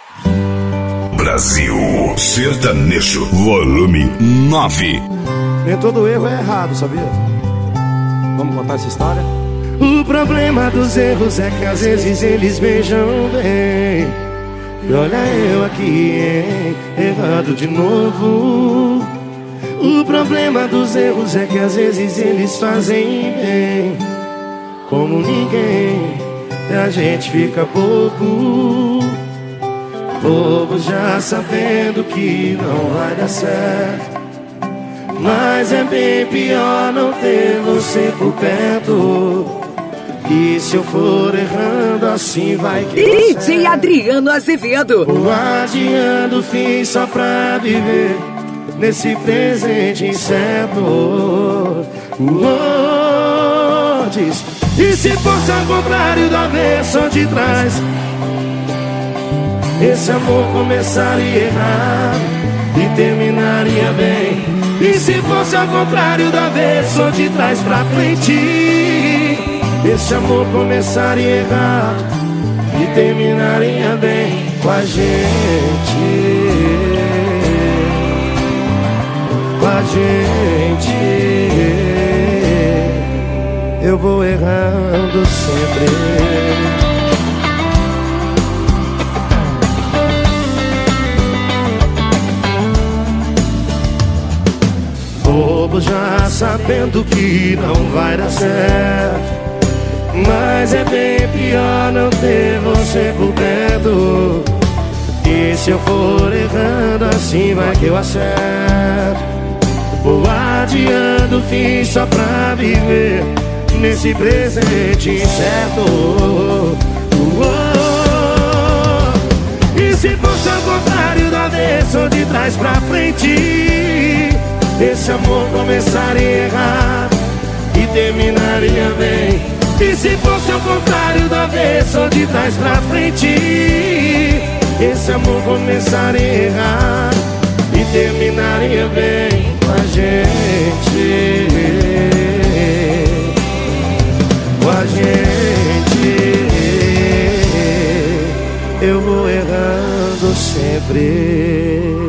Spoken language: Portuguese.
Brasil Sertanejo, volume 9. Nem todo erro é errado, sabia? Vamos contar essa história? O problema dos erros é que às vezes eles beijam bem. E olha eu aqui, hein, errado de novo. O problema dos erros é que às vezes eles fazem bem. Como ninguém, e a gente fica bobo. Bobo já sabendo que não vai dar certo. Mas é bem pior não ter você por perto. E se eu for errando assim vai que DJ Adriano Azevedo. Vou adiando o fim só pra viver nesse presente incerto. Diz, e se fosse ao contrário do avesso de trás, esse amor começaria errado e terminaria bem. E se fosse ao contrário do avesso de trás pra frente, esse amor começaria errado e terminaria bem com a gente. Com a gente. Eu vou errando sempre. Bobo já sabendo que não vai dar certo. Mas é bem pior não ter você por perto. E se eu for errando assim vai que eu acerto. Vou adiando o fim só pra viver nesse presente incerto. E se fosse ao contrário do avesso de trás pra frente, esse amor começaria errado e terminaria bem. E se fosse ao contrário do avesso de trás pra frente, esse amor começaria errado e terminaria bem com a gente. Com a gente. Eu vou errando sempre.